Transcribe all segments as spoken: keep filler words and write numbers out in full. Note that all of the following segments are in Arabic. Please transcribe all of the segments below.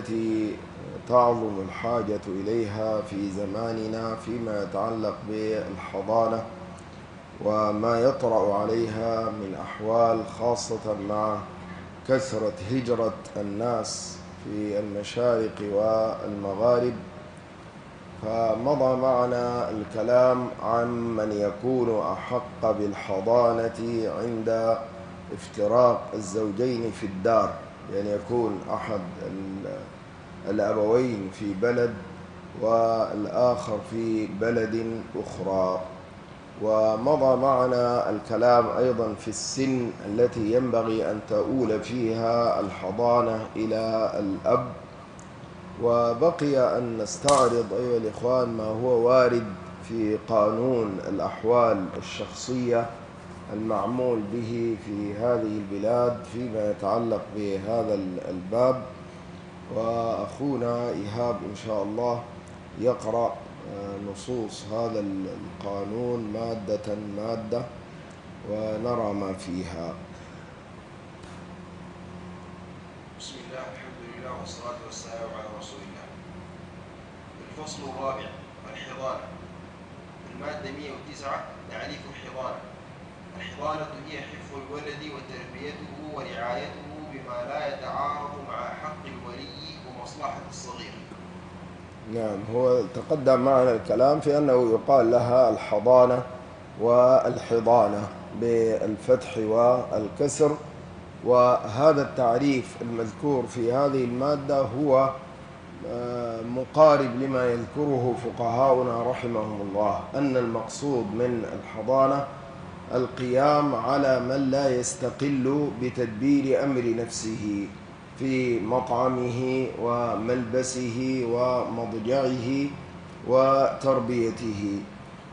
التي تعظم الحاجة إليها في زماننا فيما يتعلق بالحضانة وما يطرأ عليها من أحوال، خاصة مع كثرة هجرة الناس في المشارق والمغارب. فمضى معنا الكلام عن من يكون أحق بالحضانة عند افتراق الزوجين في الدار، يعني يكون أحد الأبوين في بلد والآخر في بلد أخرى. ومضى معنا الكلام أيضا في السن التي ينبغي أن تؤول فيها الحضانة إلى الأب. وبقي أن نستعرض أيها الإخوان ما هو وارد في قانون الأحوال الشخصية المعمول به في هذه البلاد فيما يتعلق بهذا الباب. وأخونا إيهاب إن شاء الله يقرأ نصوص هذا القانون مادة مادة ونرى ما فيها. بسم الله، الحمد لله، والصلاة والسلام على رسول الله. الفصل الرابع: الحضانة. المادة مئة وتسعة: تعريف الحضانة. الحضانة هي حفظ الولد وتربيته ورعايته بما لا يتعارض مع حق الولي ومصلحة الصغير. نعم، هو تقدم معنا الكلام في أنه يقال لها الحضانة والحضانة بالفتح والكسر، وهذا التعريف المذكور في هذه المادة هو مقارب لما يذكره فقهاؤنا رحمهم الله، أن المقصود من الحضانة القيام على من لا يستقل بتدبير أمر نفسه في مطعمه وملبسه ومضجعه وتربيته.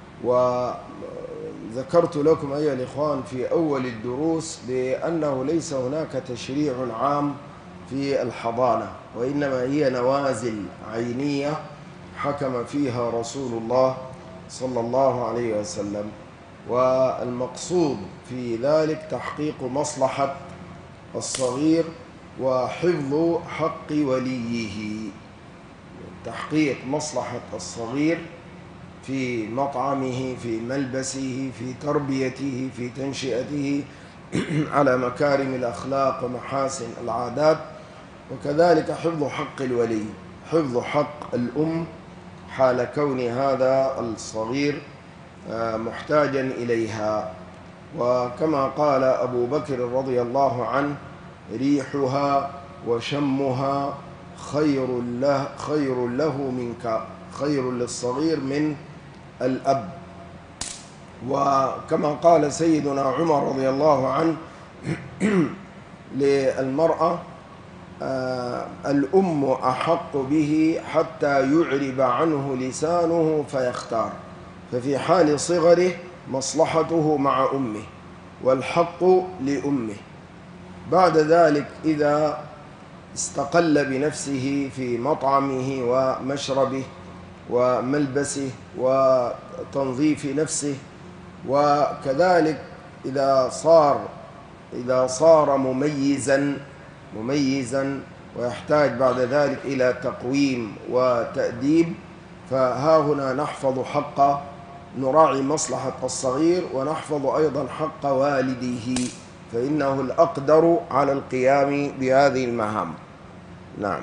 وذكرت لكم أيها الإخوان في أول الدروس بأنه ليس هناك تشريع عام في الحضانة، وإنما هي نوازل عينية حكم فيها رسول الله صلى الله عليه وسلم، والمقصود في ذلك تحقيق مصلحة الصغير وحفظ حق وليه. تحقيق مصلحة الصغير في مطعمه، في ملبسه، في تربيته، في تنشئته على مكارم الأخلاق ومحاسن العادات، وكذلك حفظ حق الولي، حفظ حق الأم حال كون هذا الصغير محتاجا إليها. وكما قال أبو بكر رضي الله عنه: ريحها وشمها خير له خير له منك، خير للصغير من الأب. وكما قال سيدنا عمر رضي الله عنه للمرأة: الأم أحق به حتى يعرب عنه لسانه فيختار. ففي حال صغره مصلحته مع أمه والحق لأمه. بعد ذلك إذا استقل بنفسه في مطعمه ومشربه وملبسه وتنظيف نفسه، وكذلك إذا صار إذا صار مميزا مميزا ويحتاج بعد ذلك إلى تقويم وتأديب، فها هنا نحفظ حق، نراعي مصلحة الصغير ونحفظ أيضا حق والده، فإنه الأقدر على القيام بهذه المهام. نعم.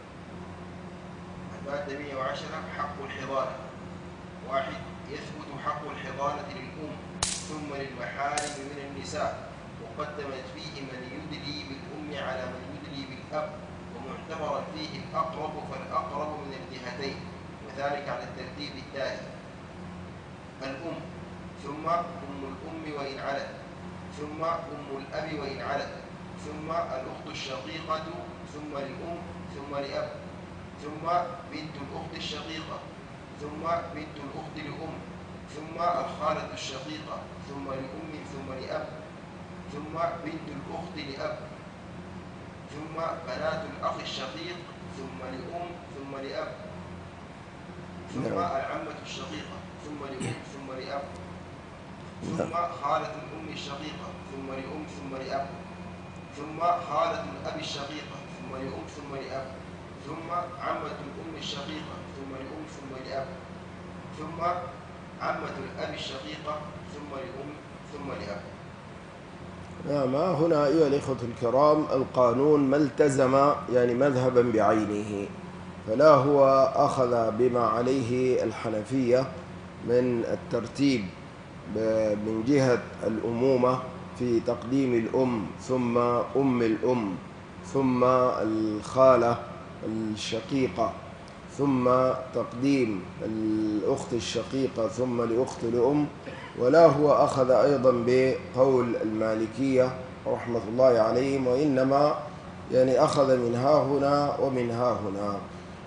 المادة مئة وعشرة: حق الحضانة. واحد: يثبت حق الحضانة للأم ثم للمحارم من النساء، وقدمت فيه من يدلي بالأم على من يدلي بالأب، ومعتبرا فيه الأقرب فالأقرب من الجهتين، وذلك على الترتيب التالي: الأم، ثم أم الأم وإن علت، ثم أم الأب وإن علت، ثم الأخت الشقيقة، ثم الأم، ثم لأب، ثم بنت الأخت الشقيقة، ثم بنت الأخت لأم، ثم الخالة الشقيقة، ثم لأم، ثم لأب، ثم بنت الأخت لأب، ثم بنات الأخ الشقيق، ثم لأم، ثم لأب، ثم العمة الشقيقة، ثم لأم، ثم لأب، ثم خالة الأم الشقيقة، ثم لأم، ثم لأب، ثم خالة الأب الشقيقة، ثم لأم، ثم لأب، ثم عمة الأم الشقيقة ثم لأم ثم لأب، ثم عمة الأب الشقيقة ثم لأم ثم لأب. نعم، هنا أيها الإخوة الكرام القانون ما التزم يعني مذهبا بعينه، فلا هو أخذ بما عليه الحنفية من الترتيب من جهة الأمومة في تقديم الأم ثم أم الأم ثم الخالة الشقيقة ثم تقديم الأخت الشقيقة ثم لأخت الأم، ولا هو أخذ أيضا بقول المالكية رحمة الله عليهم، وإنما يعني أخذ من ها هنا ومن ها هنا.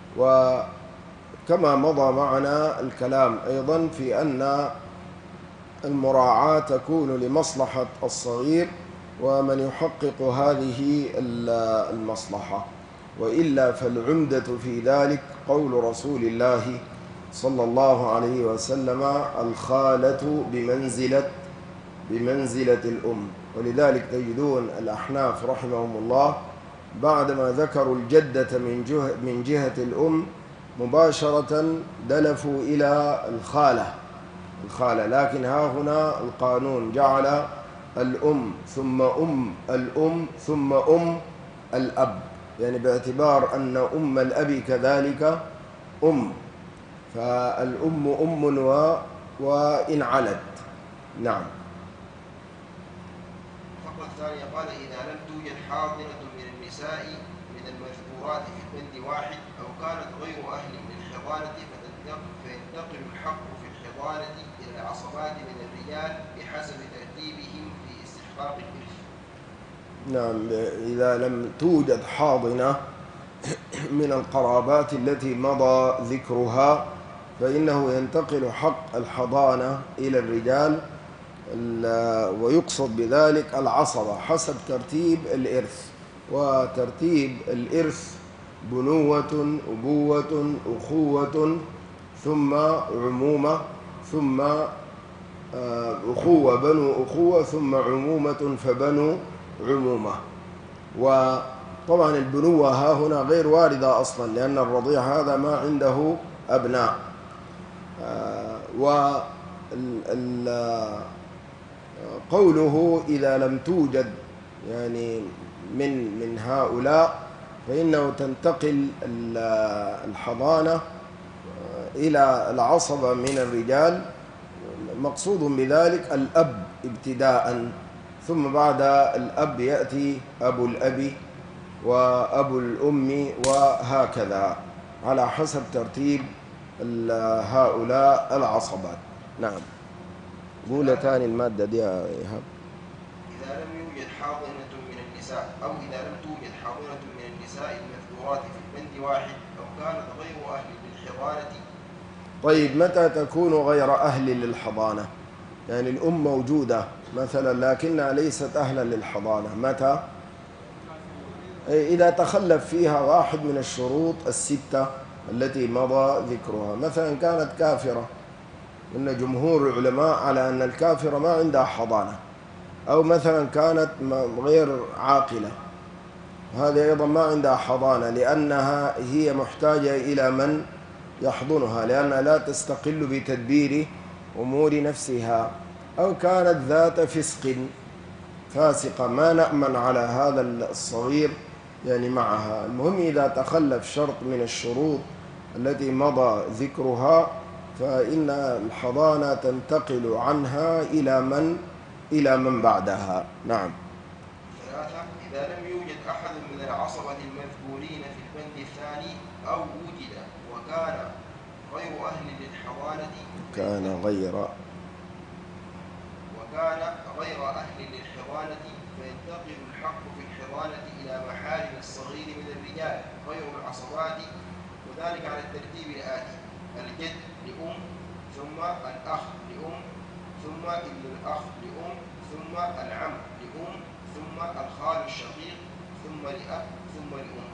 وكما مضى معنا الكلام أيضا في أن المراعاة تكون لمصلحة الصغير ومن يحقق هذه المصلحة، وإلا فالعمدة في ذلك قول رسول الله صلى الله عليه وسلم: الخالة بمنزلة بمنزلة الأم. ولذلك تجدون الأحناف رحمهم الله بعدما ذكروا الجدة من جهة, من جهة الأم مباشرة دلفوا إلى الخالة الخالة لكن ها هنا القانون جعل الأم ثم أم الأم ثم أم الأب، يعني باعتبار أن أم الأب كذلك أم، فالأم أم و... وإن علت. نعم. الفقرة الثانية قال: إذا لم توجد حاضنة من النساء من المذكورات في البند واحد أو كانت غير أهل للحضانة فينتقل الحق في الحضانة إلى العصبات من الرجال بحسب ترتيبهم في استحقاق الإرث. نعم، إذا لم توجد حاضنة من القرابات التي مضى ذكرها فإنه ينتقل حق الحضانة إلى الرجال، ويقصد بذلك العصبة حسب ترتيب الإرث. وترتيب الإرث بنوة، أبوة، أخوة، ثم عمومة، ثم أخوة بنو أخوة، ثم عمومة فبنو عمومة. وطبعا البنوة ها هنا غير واردة أصلا، لأن الرضيع هذا ما عنده أبناء. وقوله إذا لم توجد يعني من من هؤلاء فإنه تنتقل الحضانة إلى العصبة من الرجال، مقصود بذلك الأب ابتداء، ثم بعد الأب يأتي أبو الأب وأبو الأم وهكذا على حسب ترتيب هؤلاء العصبات. نعم. قول ثاني المادة دي يا إيهاب. إذا لم يوجد حاضنة من النساء أو إذا لم توجد حاضنة من النساء المذكورات في البند واحد أو كانت غير أهل للحضانة. طيب، متى تكون غير أهل للحضانة؟ يعني الأم موجودة مثلا لكنها ليست أهلا للحضانة، متى؟ إذا تخلف فيها واحد من الشروط الستة التي مضى ذكرها. مثلا كانت كافرة، إن جمهور العلماء على أن الكافرة ما عندها حضانة، أو مثلا كانت غير عاقلة، هذه أيضا ما عندها حضانة لأنها هي محتاجة إلى من يحضنها، لأنها لا تستقل بتدبير أمور نفسها، أو كانت ذات فسق فاسقة ما نأمن على هذا الصغير يعني معها. المهم إذا تخلف شرط من الشروط التي مضى ذكرها فإن الحضانة تنتقل عنها إلى من إلى من بعدها. نعم. ثلاثة: إذا لم يوجد أحد من العصبة المذكورين في البند الثاني أو وجد وكان غير أهل للحضانة كان غير وكان غير أهل للحضانة فينتقل الحق في الحضانة إلى محارم الصغير من الرجال غير العصبات، وذلك على الترتيب الآتي: الجد لأم، ثم الأخ لأم، ثم ابن الأخ لأم، ثم العم لأم، ثم الخال الشقيق، ثم لأب، ثم لأم.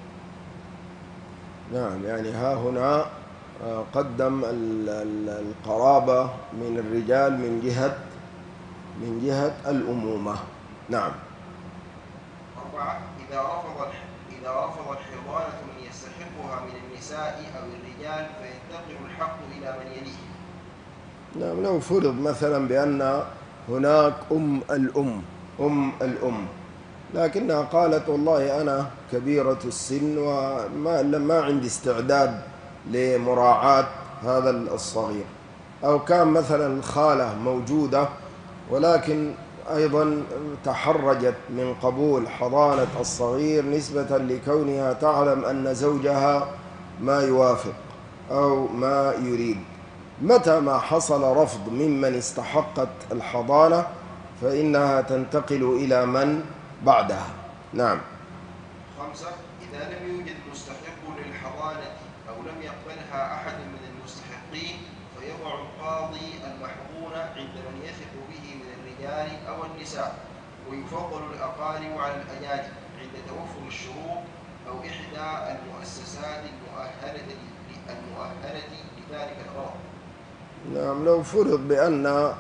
نعم، يعني ها هنا قدم القرابة من الرجال من جهة من جهة الأمومة. نعم. أربعة: إذا رفض إذا رفض الحضانة من يستحقها من النساء أو الرجال فينتقل الحق إلى من يليه. نعم، لو فرض مثلا بأن هناك أم الأم أم الأم لكنها قالت والله أنا كبيرة السن وما ما عندي استعداد لمراعاة هذا الصغير، أو كان مثلا الخالة موجودة ولكن أيضا تحرجت من قبول حضانة الصغير نسبة لكونها تعلم أن زوجها ما يوافق أو ما يريد. متى ما حصل رفض ممن استحقت الحضانة فإنها تنتقل إلى من بعدها. نعم. خمسة، إذا لم يوجد مستحق للحضانة أو لم يقبلها أحد من المستحقين فيضع القاضي المحضون عند من يثق به من الرجال أو النساء، ويفضل الأقارب على الأجانب عند توفر الشروط أو إحدى المؤسسات المؤهلة المؤهلة لذلك الغرض. نعم، لو فرض بأن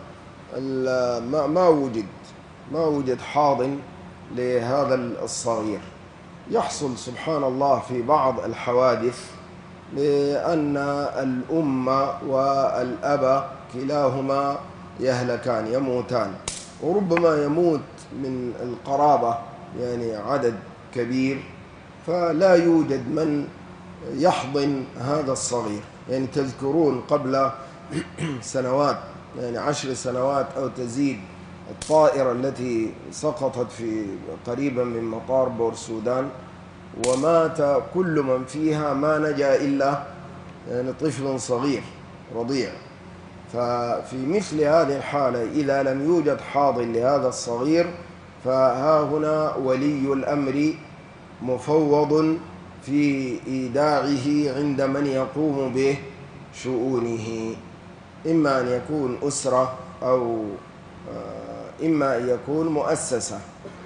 ما ما وجد ما وجد حاضن لهذا الصغير، يحصل سبحان الله في بعض الحوادث لأن الأم والأب كلاهما يهلكان يموتان، وربما يموت من القرابة يعني عدد كبير فلا يوجد من يحضن هذا الصغير. يعني تذكرون قبل سنوات يعني عشر سنوات أو تزيد الطائرة التي سقطت في قريبا من مطار بورسودان ومات كل من فيها، ما نجا إلا يعني طفل صغير رضيع. ففي مثل هذه الحالة إذا لم يوجد حاضن لهذا الصغير فها هنا ولي الأمر مفوض في إيداعه عند من يقوم بشؤونه، إما أن يكون أسرة أو إما أن يكون مؤسسة.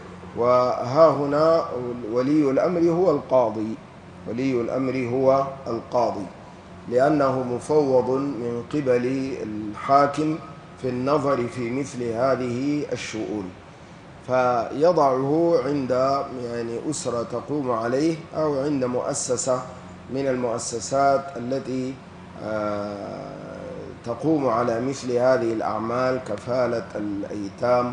وها هنا ولي الأمر هو القاضي، ولي الأمر هو القاضي لأنه مفوض من قبل الحاكم في النظر في مثل هذه الشؤون، فيضعه عند يعني أسرة تقوم عليه أو عند مؤسسة من المؤسسات التي تقوم على مثل هذه الأعمال كفالة الأيتام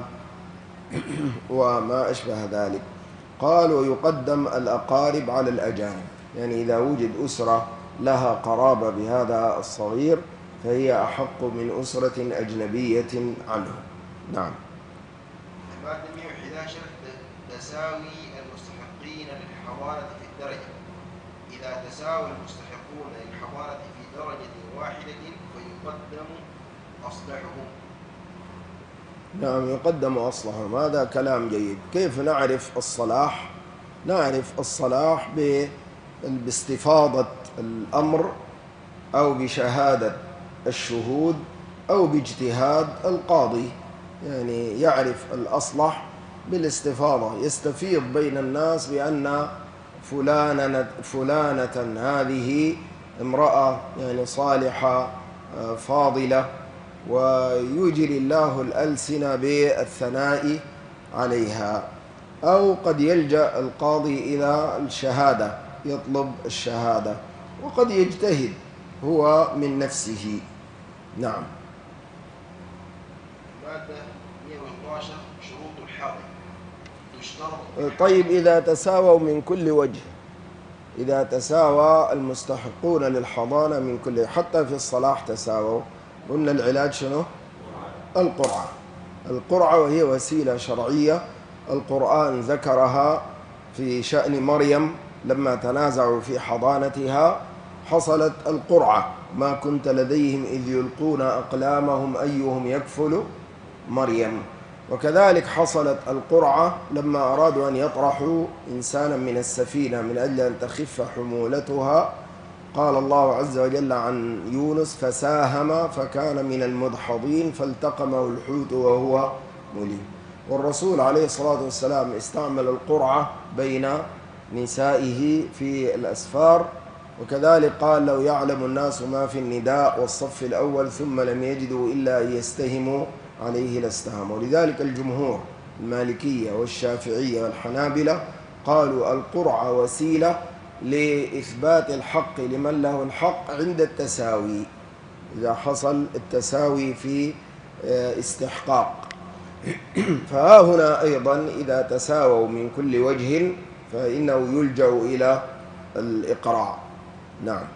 وما أشبه ذلك. قال ويقدم الأقارب على الأجانب، يعني إذا وجد أسرة لها قرابة بهذا الصغير فهي أحق من أسرة أجنبية عنه. نعم. المادة مئة وأحد عشر تساوي المستحقين للحضانة في الدرجة. إذا تساوى المستحقون للحضانة في درجة واحدة فيقدم أصلحهم. نعم، يقدم أصلحهم، هذا كلام جيد. كيف نعرف الصلاح؟ نعرف الصلاح باستفاضة الأمر أو بشهادة الشهود أو باجتهاد القاضي، يعني يعرف الأصلح بالاستفاضة، يستفيض بين الناس بأن فلانة, فلانة هذه امرأة يعني صالحة فاضلة، ويجري الله الألسنة بالثناء عليها. أو قد يلجأ القاضي إلى الشهادة، يطلب الشهادة، وقد يجتهد هو من نفسه. نعم. مادة مئة وإحدى عشر شروط الحاضن تشترط. طيب، إذا تساووا من كل وجه، إذا تساوى المستحقون للحضانة من كل، حتى في الصلاح تساووا، قلنا العلاج شنو؟ القرعة. القرعة وهي وسيلة شرعية القرآن ذكرها في شأن مريم لما تنازعوا في حضانتها، حصلت القرعة، ما كنت لديهم إذ يلقون أقلامهم أيهم يكفل مريم. وكذلك حصلت القرعة لما أرادوا أن يطرحوا إنسانا من السفينة من أجل أن تخف حمولتها، قال الله عز وجل عن يونس فساهم فكان من المدحضين فالتقمه الحوت وهو مليم. والرسول عليه الصلاة والسلام استعمل القرعة بين نسائه في الأسفار، وكذلك قال لو يعلم الناس ما في النداء والصف الأول ثم لم يجدوا إلا أن يستهموا عليه لاستهموا. ولذلك الجمهور المالكية والشافعية والحنابلة قالوا القرعة وسيلة لإثبات الحق لمن له الحق عند التساوي، إذا حصل التساوي في استحقاق. فها هنا أيضا إذا تساووا من كل وجه فإنه يلجأ إلى الإقراع. نعم.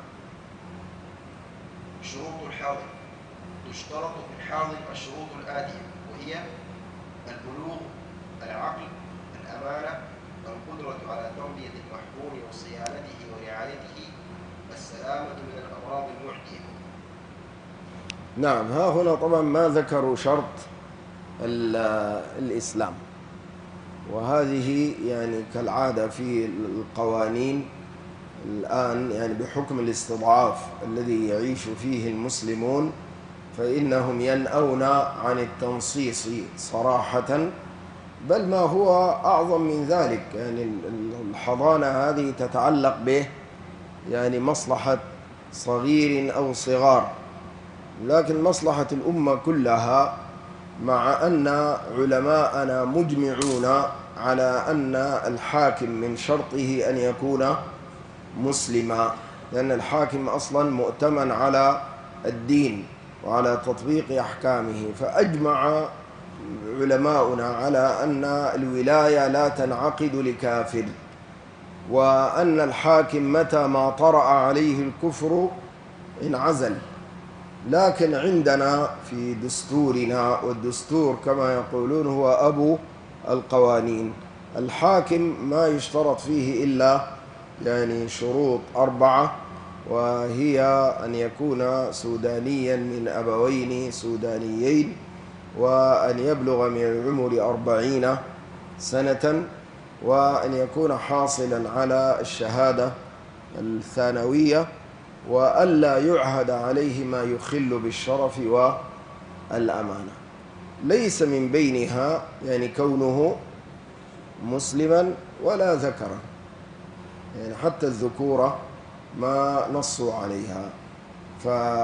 شروط الحاضر: تشترط في الحاضر الشروط الآتية، وهي البلوغ، العقل، الأمانة، القدرة على تربية المحبوب وصيانته ورعايته، السلامة من الأمراض المعدية. نعم. ها هنا طبعا ما ذكروا شرط الإسلام، وهذه يعني كالعادة في القوانين الآن، يعني بحكم الاستضعاف الذي يعيش فيه المسلمون فإنهم ينأون عن التنصيص صراحة، بل ما هو أعظم من ذلك. يعني الحضانة هذه تتعلق به يعني مصلحة صغير أو صغار، لكن مصلحة الأمة كلها، مع أن علماءنا مجمعون على أن الحاكم من شرطه أن يكون مسلما، لأن الحاكم أصلا مؤتمن على الدين وعلى تطبيق أحكامه. فأجمع علماؤنا على أن الولاية لا تنعقد لكافر، وأن الحاكم متى ما طرأ عليه الكفر انعزل. لكن عندنا في دستورنا، والدستور كما يقولون هو أبو القوانين، الحاكم ما يشترط فيه إلا يعني شروط أربعة، وهي أن يكون سودانيا من أبوين سودانيين، وأن يبلغ من العمر أربعين سنة، وأن يكون حاصلا على الشهادة الثانوية، وألا يعهد عليه ما يخل بالشرف والأمانة. ليس من بينها يعني كونه مسلما ولا ذكرا، يعني حتى الذكورة ما نصوا عليها. ف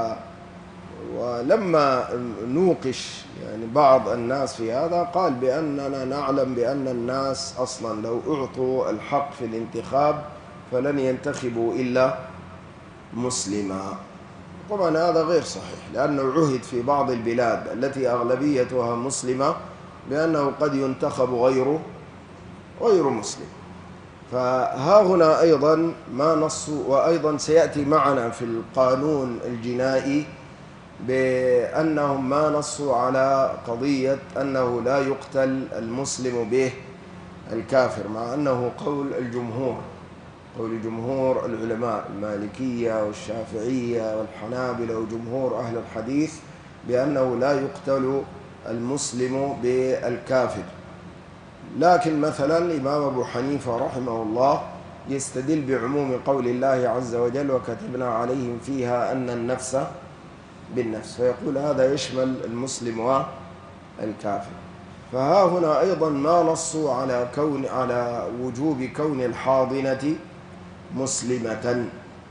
ولما نوقش يعني بعض الناس في هذا قال بأننا نعلم بأن الناس أصلا لو أعطوا الحق في الانتخاب فلن ينتخبوا إلا مسلما. طبعا هذا غير صحيح، لأنه عهد في بعض البلاد التي أغلبيتها مسلمة بأنه قد ينتخب غير غير مسلم. فها هنا أيضا ما نصوا، وأيضا سيأتي معنا في القانون الجنائي بأنهم ما نصوا على قضية أنه لا يقتل المسلم به الكافر، مع أنه قول الجمهور، قول جمهور العلماء المالكية والشافعية والحنابلة وجمهور أهل الحديث بأنه لا يقتل المسلم بالكافر. لكن مثلا الإمام أبو حنيفة رحمه الله يستدل بعموم قول الله عز وجل: وكتبنا عليهم فيها أن النفس بالنفس، فيقول هذا يشمل المسلم والكافر. فها هنا أيضا ما نصوا على كون على وجوب كون الحاضنة مسلمة.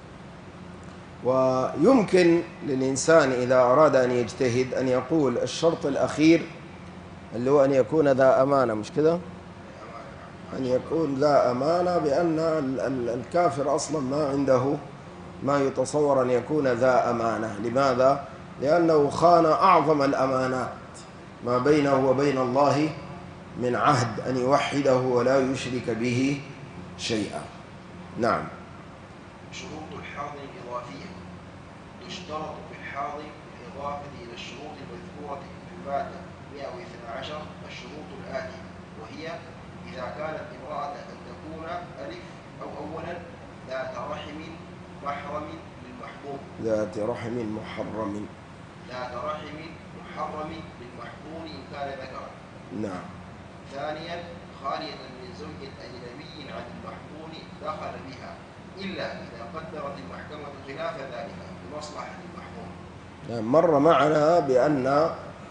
ويمكن للإنسان إذا أراد أن يجتهد أن يقول الشرط الأخير اللي هو أن يكون ذا أمانة، مش كده؟ أن يكون ذا أمانة، بأن الكافر أصلا ما عنده ما يتصور أن يكون ذا أمانة. لماذا؟ لأنه خان أعظم الأمانات ما بينه وبين الله من عهد أن يوحده ولا يشرك به شيئا. نعم. شروط الحاضر الإضافية: تشترط في الحاضر بالإضافة إلى الشروط المذكورة في المادة مئة واثني عشر الشروط الآتية، وهي: إذا كانت امرأة أن تكون ألف أو أولا ذات رحم محرم للمحبوب، ذات رحم محرم، ذات رحم محرم للمحبوب إن كان ذكرا. نعم. ثانيا: خالية من زوج أجنبي عن المحبوب دخل بها، إلا إذا قدرت المحكمة خلاف ذلك بمصلحة المحبوب. نعم. مر معنا بأن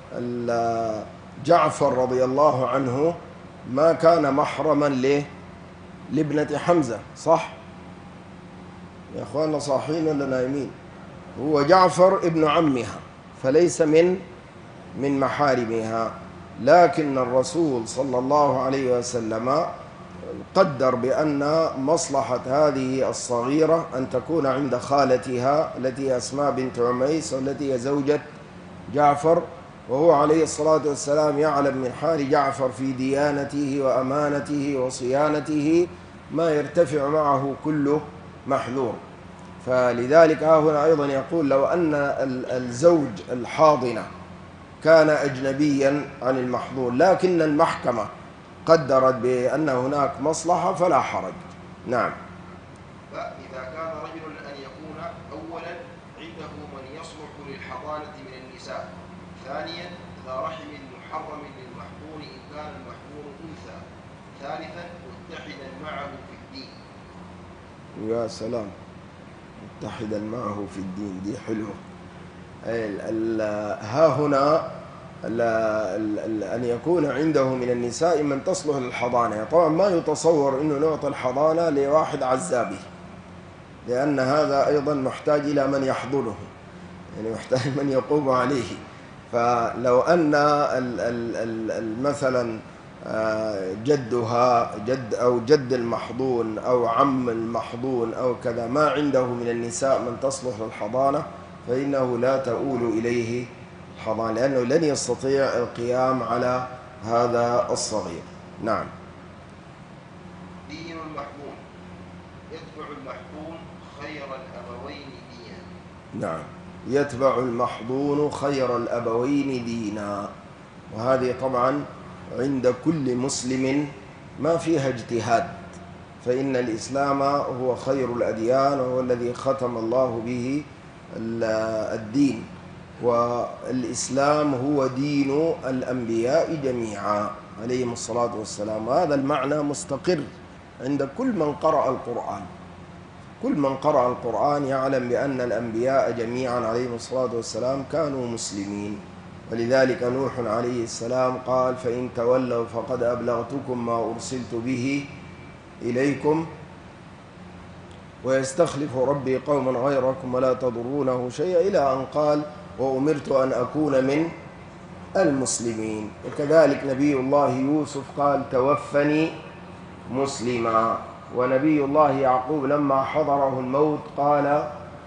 جعفر رضي الله عنه ما كان محرما له لابنة حمزة، صح؟ يا أخواننا صاحين ولا نايمين؟ هو جعفر ابن عمها، فليس من من محارمها، لكن الرسول صلى الله عليه وسلم قدر بأن مصلحة هذه الصغيرة أن تكون عند خالتها التي هي أسماء بنت عميس والتي هي زوجة جعفر، وهو عليه الصلاة والسلام يعلم من حال جعفر في ديانته وأمانته وصيانته ما يرتفع معه كل محذور. فلذلك ها هنا أيضا يقول لو أن الزوج الحاضنة كان أجنبيا عن المحظور لكن المحكمة قدرت بأن هناك مصلحة فلا حرج. نعم. فإذا كان رجل أن يكون أولا عنده من يصلح للحضانة من النساء، ثانيا ذا رحم محرم للمحظور إن كان المحظور أنثى، ثالثا متحدا معه في الدين. يا سلام، متحدا معه في الدين، دي حلوة. ها هنا أن يكون عنده من النساء من تصلح للحضانة. طبعا ما يتصور أنه نعطي الحضانة لواحد عزابي، لأن هذا أيضا محتاج إلى من يحضنه، يعني محتاج من يقوم عليه. فلو أن مثلا جدها جد أو جد المحضون أو عم المحضون أو كذا ما عنده من النساء من تصلح للحضانة فإنه لا تؤول إليه الحضانة، لأنه لن يستطيع القيام على هذا الصغير. نعم. دين المحظون يتبع المحظون خير الأبوين دينا. نعم، يتبع المحظون خير الأبوين دينا، وهذه طبعا عند كل مسلم ما فيها اجتهاد، فإن الإسلام هو خير الأديان وهو الذي ختم الله به الدين، والإسلام هو دين الأنبياء جميعا عليهم الصلاة والسلام. وهذا المعنى مستقر عند كل من قرأ القرآن. كل من قرأ القرآن يعلم بأن الأنبياء جميعا عليهم الصلاة والسلام كانوا مسلمين. ولذلك نوح عليه السلام قال فإن تولوا فقد أبلغتكم ما أرسلت به إليكم ويستخلف ربي قوما غيركم ولا تضرونه شيئا، إلى أن قال وأمرت أن أكون من المسلمين. وكذلك نبي الله يوسف قال توفني مسلما. ونبي الله يعقوب لما حضره الموت قال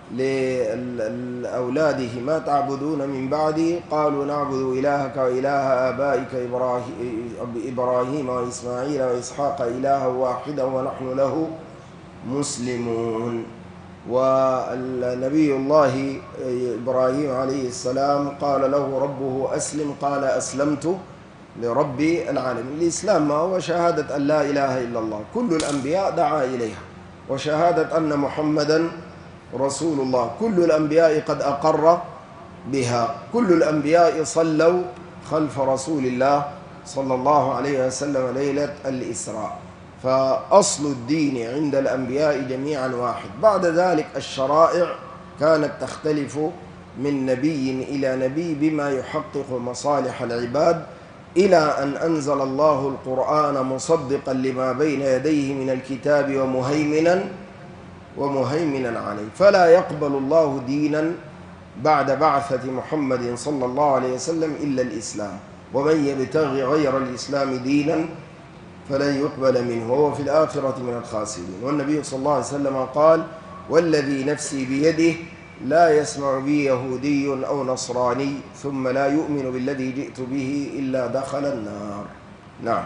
لأولاده ما تعبدون من بعدي؟ قالوا نعبد إلهك وإله آبائك إبراهيم وإسماعيل وإسحاق إلها واحدا ونحن له مسلمون. والنبي الله إبراهيم عليه السلام قال له ربه أسلم، قال أسلمت لرب العالمين. الإسلام ما هو شهادة أن لا إله إلا الله، كل الأنبياء دعا إليها، وشهادة أن محمدا رسول الله، كل الأنبياء قد أقر بها، كل الأنبياء صلوا خلف رسول الله صلى الله عليه وسلم ليلة الإسراء. فأصل الدين عند الأنبياء جميعا واحد. بعد ذلك الشرائع كانت تختلف من نبي إلى نبي بما يحقق مصالح العباد، إلى أن أنزل الله القرآن مصدقا لما بين يديه من الكتاب ومهيمنا ومهيمنا عليه. فلا يقبل الله دينا بعد بعثة محمد صلى الله عليه وسلم إلا الإسلام، ومن يبتغي غير الإسلام دينا فلن يقبل منه وهو في الآخرة من الخاسرين. والنبي صلى الله عليه وسلم قال والذي نفسي بيده لا يسمع بي يهودي أو نصراني ثم لا يؤمن بالذي جئت به إلا دخل النار. نعم.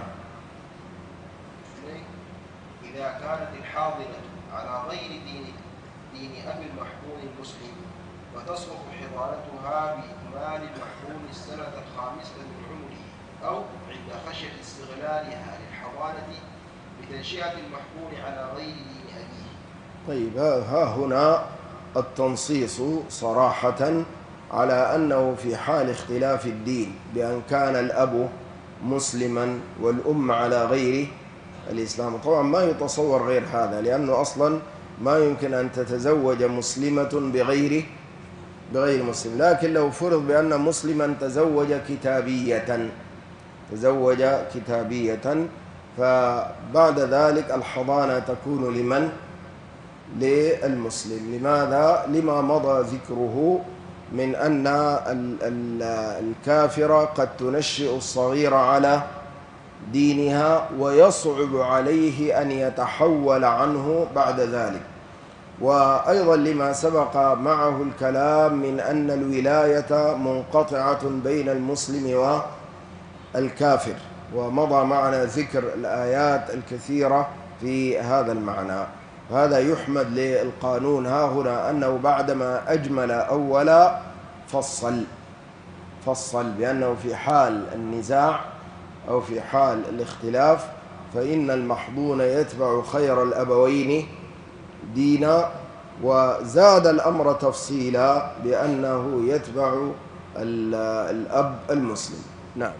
إذا كانت الحاضنة على غير دين دين أبي المحظون المسلم وتصلح حضانتها بإكمال المحظون السنة الخامسة من عمره أو عند خشية استغلالها للحضانة بتنشئة المحظون على غير دين أبيه. طيب، ها هنا التنصيص صراحة على أنه في حال اختلاف الدين بأن كان الأب مسلما والأم على غير الإسلام. طبعا ما يتصور غير هذا، لأنه أصلا ما يمكن أن تتزوج مسلمة بغير بغير مسلم. لكن لو فرض بأن مسلما تزوج كتابية تزوج كتابية فبعد ذلك الحضانة تكون لمن؟ للمسلم. لماذا؟ لما مضى ذكره من أن الكافرة قد تنشئ الصغير على دينها ويصعب عليه أن يتحول عنه بعد ذلك. وأيضا لما سبق معه الكلام من أن الولاية منقطعة بين المسلم والكافر، ومضى معنا ذكر الآيات الكثيرة في هذا المعنى. هذا يحمد للقانون ها هنا أنه بعدما أجمل أولا فصل فصل بأنه في حال النزاع أو في حال الاختلاف فإن المحضون يتبع خير الأبوين دينا، وزاد الأمر تفصيلا بأنه يتبع الأب المسلم. نعم.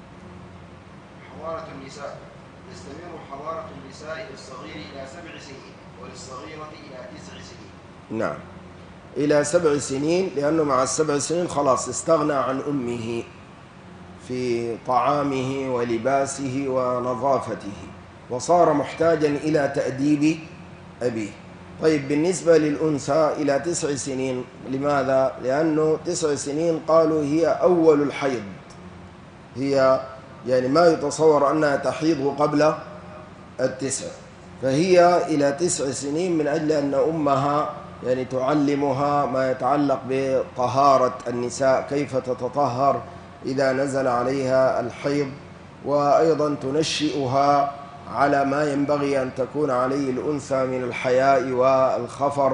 حضارة النساء: تستمر حضارة النساء للصغير إلى سبع سنين وللصغيرة إلى تسع سنين. نعم، إلى سبع سنين، لأنه مع السبع سنين خلاص استغنى عن أمه في طعامه ولباسه ونظافته، وصار محتاجا إلى تأديب أبيه. طيب بالنسبة للأنثى إلى تسع سنين، لماذا؟ لأنه تسع سنين قالوا هي أول الحيض، هي يعني ما يتصور أنها تحيض قبل التسع، فهي إلى تسع سنين من أجل أن أمها يعني تعلمها ما يتعلق بطهارة النساء، كيف تتطهر إذا نزل عليها الحيض، وأيضا تنشئها على ما ينبغي أن تكون عليه الأنثى من الحياء والخفر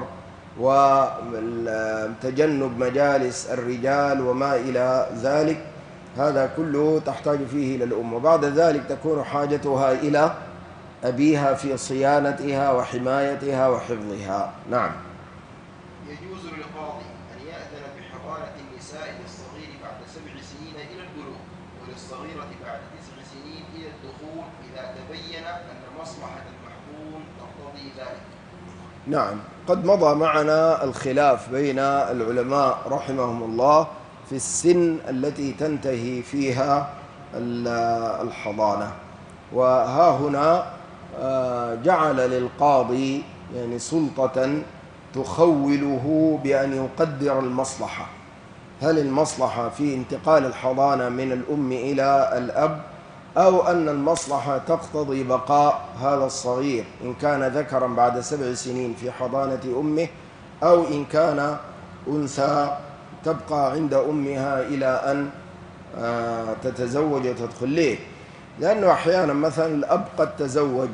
وتجنب مجالس الرجال وما إلى ذلك. هذا كله تحتاج فيه إلى الأم، وبعد ذلك تكون حاجتها إلى أبيها في صيانتها وحمايتها وحفظها. نعم. يجوز للقاضي أن يأذن بحضانة النساء للصغير بعد سبع سنين إلى البلوغ، وللصغيرة بعد تسع سنين إلى الدخول، إذا تبين أن مصلحة المحكوم تقتضي ذلك. نعم، قد مضى معنا الخلاف بين العلماء رحمهم الله في السن التي تنتهي فيها الحضانة، وها هنا جعل للقاضي يعني سلطة تخوله بأن يقدر المصلحة، هل المصلحة في انتقال الحضانة من الأم إلى الأب، أو أن المصلحة تقتضي بقاء هذا الصغير إن كان ذكرا بعد سبع سنين في حضانة أمه، أو إن كان أنثى تبقى عند أمها إلى أن تتزوج وتدخل. ليه؟ لأنه أحيانا مثلا الأب قد تزوج،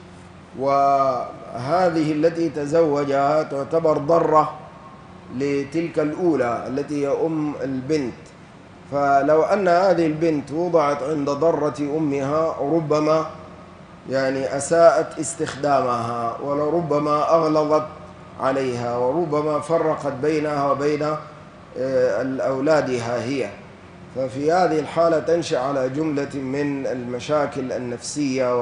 وهذه التي تزوجها تعتبر ضرة لتلك الأولى التي هي أم البنت، فلو أن هذه البنت وضعت عند ضرة أمها ربما يعني أساءت استخدامها، ولربما أغلظت عليها، وربما فرقت بينها وبين أولادها هي، ففي هذه الحالة تنشأ على جملة من المشاكل النفسية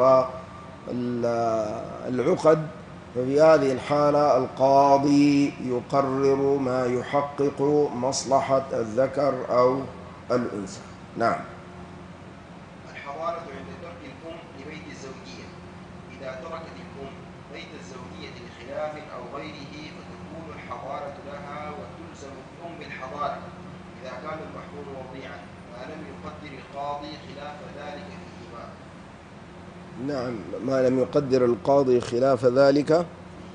والعقد. ففي هذه الحالة القاضي يقرر ما يحقق مصلحة الذكر أو الأنثى. نعم. الحضانة عند ترك الأم لبيت الزوجية: إذا تركت الأم بيت الزوجية لخلاف أو غيره فتكون الحضانة لها وتلزم الأم بالحضانة إذا كان المحكوم وضيعا، ما لم يقدر القاضي خلاف ذلك فيهما. نعم، ما لم يقدر القاضي خلاف ذلك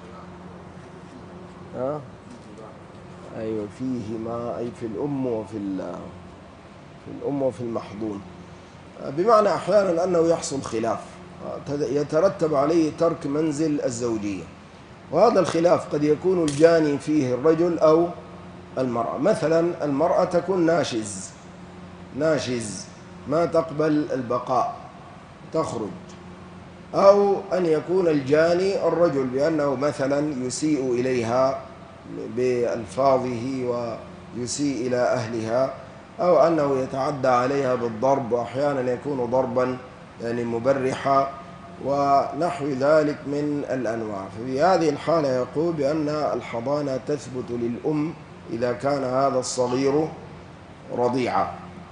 ها؟ أيوة فيهما، أي في الأم وفي في الأم وفي المحضون، بمعنى أحيانا أنه يحصل خلاف يترتب عليه ترك منزل الزوجية، وهذا الخلاف قد يكون الجاني فيه الرجل أو المرأة. مثلا المرأة تكون ناشز ناشز ما تقبل البقاء تخرج، أو أن يكون الجاني الرجل بأنه مثلا يسيء إليها بألفاظه ويسيء إلى أهلها، أو أنه يتعدى عليها بالضرب، وأحيانا يكون ضربا يعني مبرحا ونحو ذلك من الأنواع. ففي هذه الحالة يقول بأن الحضانة تثبت للأم إذا كان هذا الصغير رضيعا،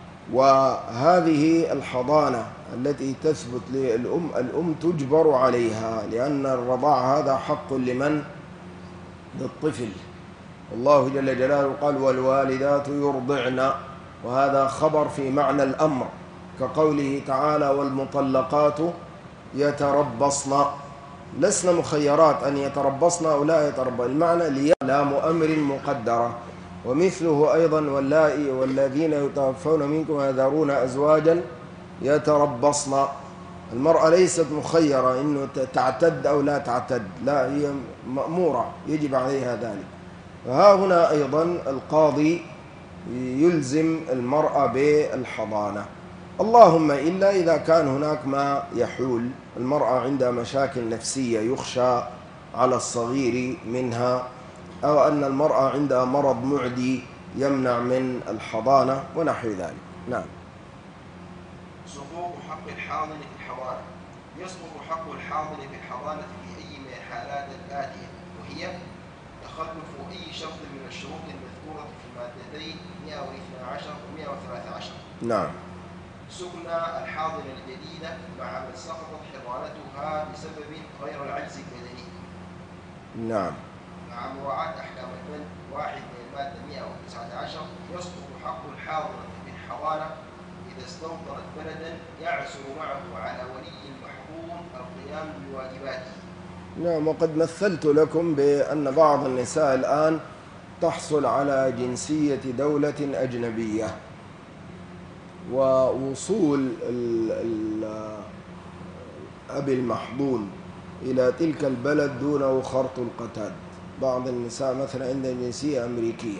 وهذه الحضانة التي تثبت للأم الأم تجبر عليها، لأن الرضاع هذا حق لمن؟ للطفل. الله جل جلاله قال والوالدات يرضعن، وهذا خبر في معنى الأمر، كقوله تعالى والمطلقات يتربصن، لسنا مخيرات أن يتربصن أو لا يتربصن، المعنى لام أمر مقدرة. ومثله أيضا واللائي والذين يتوفون منكم ويذرون أزواجا يتربصن، المرأة ليست مخيرة إنه تعتد أو لا تعتد، لا هي مأمورة يجب عليها ذلك. فها هنا أيضا القاضي يلزم المرأة بالحضانة، اللهم إلا إذا كان هناك ما يحول، المرأة عندها مشاكل نفسية يخشى على الصغير منها، أو أن المرأة عندها مرض معدي يمنع من الحضانة ونحو ذلك. نعم. سقوط حق الحاضن في الحضانة. يسقط حق الحاضن في الحضانة في أي من الحالات الآتية، وهي تخلف أي شرط من الشروط المذكورة في المادتين مئة واثني عشر و مئة وثلاثة عشر. نعم. سكن الحاضنة الجديدة مع من سقطت حضانتها بسبب غير العجز البدني. نعم. مع مراعاة أحكام البند واحد من المادة مئة وتسعة عشر، يسقط حق الحاضنة في الحضانة إذا استوطنت بلدا يعسر معه على ولي المحظوظ القيام بواجباته. نعم. وقد مثلت لكم بأن بعض النساء الآن تحصل على جنسية دولة أجنبية، ووصول الأب المحضون إلى تلك البلد دونه خرط القتاد. بعض النساء مثلا عندها جنسية أمريكية،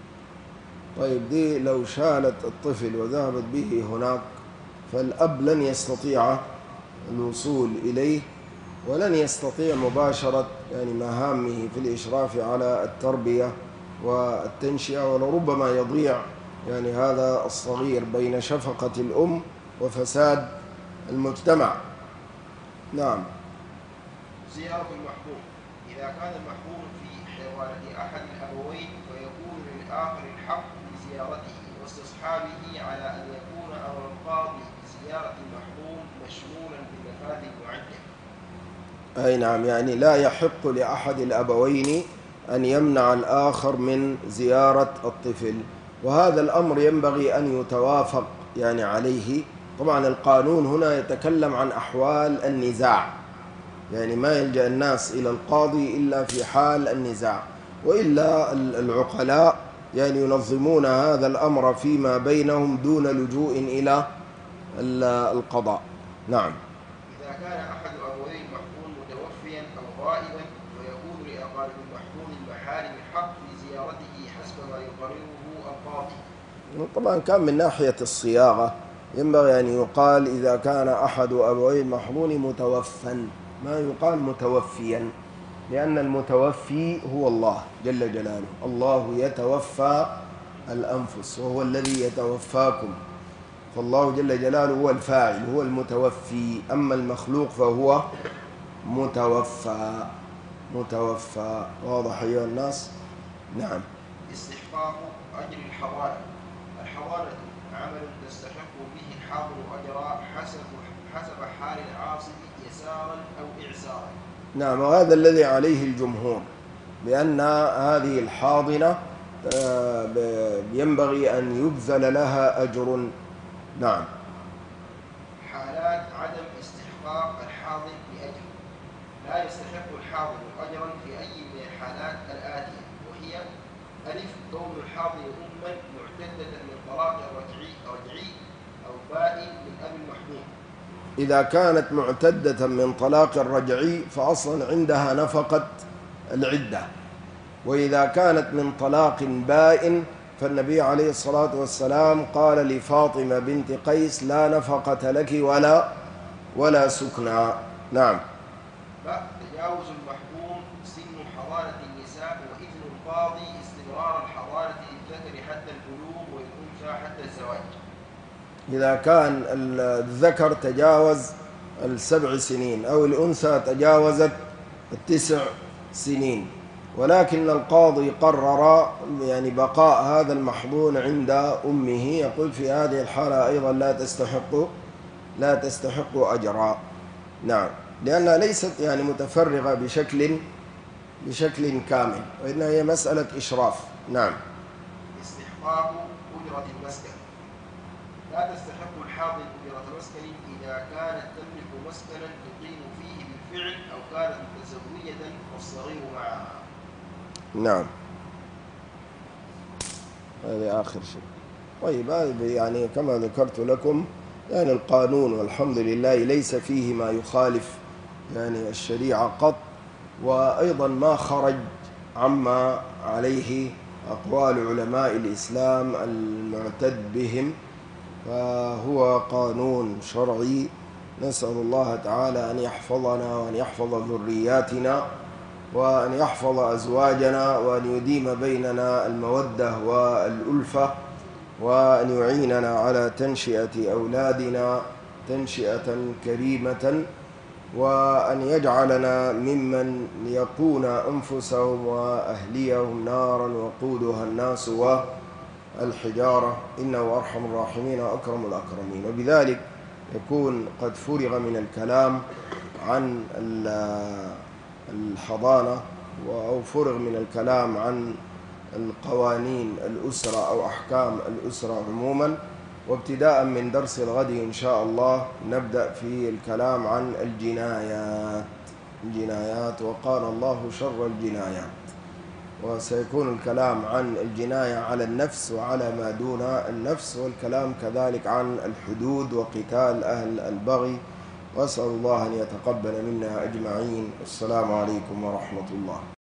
طيب دي لو شالت الطفل وذهبت به هناك فالأب لن يستطيع الوصول إليه، ولن يستطيع مباشرة يعني مهامه في الإشراف على التربية والتنشئة، ولربما يضيع يعني هذا الصغير بين شفقة الأم وفساد المجتمع. نعم. زيارة المحظوظ. إذا كان المحظوظ في حضانة أحد الأبوين فيكون للآخر الحق بزيارته واستصحابه، على أن يكون أمر القاضي بزيارة المحظوظ مشمولا بالنفاذ المعجل. أي نعم، يعني لا يحق لأحد الأبوين أن يمنع الآخر من زيارة الطفل، وهذا الأمر ينبغي أن يتوافق يعني عليه. طبعا القانون هنا يتكلم عن أحوال النزاع، يعني ما يلجأ الناس إلى القاضي إلا في حال النزاع، وإلا العقلاء يعني ينظمون هذا الأمر فيما بينهم دون لجوء إلى القضاء. نعم. إذا كان أحد أبوي المحظوظ متوفيا أو غائبا فيكون لأقارب المحظوظ المحارم حق في زيارته حسب ما يقرره القاضي. طبعا كان من ناحية الصياغة ينبغي أن يقال إذا كان أحد أبوي المحظوظ متوفا، ما يقال متوفيا، لأن المتوفي هو الله جل جلاله، الله يتوفى الأنفس وهو الذي يتوفاكم، فالله جل جلاله هو الفاعل هو المتوفي، أما المخلوق فهو متوفى متوفى. واضح أيها الناس؟ نعم. استحقاق أجر الحضانة. الحضانة عمل تستحق به الحاضر أجرا حسب حسب حال العاصب يسارا أو إعسارا. نعم، وهذا الذي عليه الجمهور، بأن هذه الحاضنة ينبغي أن يبذل لها أجر. نعم. حالات عدم استحقاق الحاضن بأجر. لا يستحق الحاضن أجرا في أي من الحالات الآتية، وهي: ألف، كون الحاضن أما معتدة من طلاق رجعي رجعي أو بائن من أب المحظوظ. إذا كانت معتدة من طلاق رجعي فأصلا عندها نفقة العدة، وإذا كانت من طلاق بائن فالنبي عليه الصلاة والسلام قال لفاطمة بنت قيس: لا نفقة لك ولا ولا سكنى. نعم. تجاوز المحظوظ سن حضانة النساء، وإذن القاضي استمرار الحضانة للذكر حتى البلوغ والأنثى حتى الزواج. إذا كان الذكر تجاوز السبع سنين أو الأنثى تجاوزت التسع سنين، ولكن القاضي قرر يعني بقاء هذا المحظون عند أمه، يقول في هذه الحالة أيضا لا تستحق لا تستحق أجرا. نعم، لأنها ليست يعني متفرغة بشكل بشكل كامل، وإنها هي مسألة إشراف. نعم. استحقاق أجرة المسكن. لا تستحق الحاضر أجرة مسكن إذا كانت تملك مسكنا تقيم فيه بالفعل أو كانت متزوجة والصغير معها. نعم، هذا آخر شيء. طيب هذا يعني كما ذكرت لكم يعني القانون والحمد لله ليس فيه ما يخالف يعني الشريعة قط، وأيضا ما خرج عما عليه أقوال علماء الإسلام المعتد بهم، فهو قانون شرعي. نسأل الله تعالى أن يحفظنا وأن يحفظ ذرياتنا وأن يحفظ أزواجنا وأن يديم بيننا المودة والألفة، وأن يعيننا على تنشئة أولادنا تنشئة كريمة، وأن يجعلنا ممن يقون أنفسهم وأهليهم نارا وقودها الناس والحجارة، إنه أرحم الراحمين وأكرم الأكرمين. وبذلك يكون قد فرغ من الكلام عن الحضانة أو فرغ من الكلام عن القوانين الأسرة أو أحكام الأسرة عموما. وابتداء من درس الغد إن شاء الله نبدأ في الكلام عن الجنايات الجنايات وقال الله شر الجنايات، وسيكون الكلام عن الجناية على النفس وعلى ما دون النفس، والكلام كذلك عن الحدود وقتال أهل البغي. وأسأل الله أن يتقبل منا أجمعين. السلام عليكم ورحمة الله.